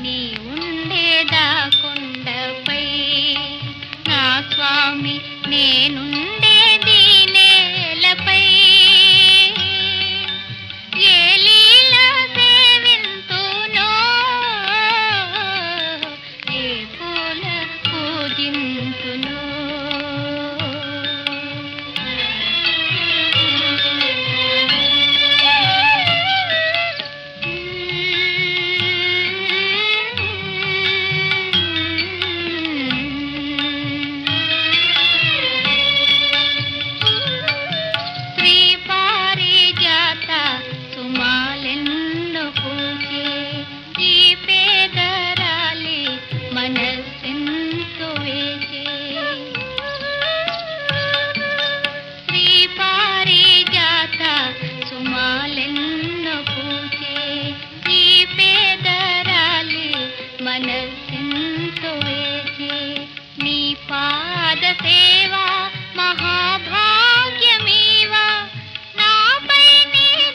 నీ ఉండేదా కొండపై నా స్వామి నేనుండేది నేలపై ఏ లీల సేవింతునో ఏ పూల పూజింతునో సుమాలెన్నో పూచే ఈ పేదరాలి మనసెంతో వేచే శ్రీ పారిజాత సుమాలెన్నో పూచే ఈ పేదరాలి మనసెంతో వేచే నీ పాద సేవ మహాభాగ్యమీవా నాపై నీ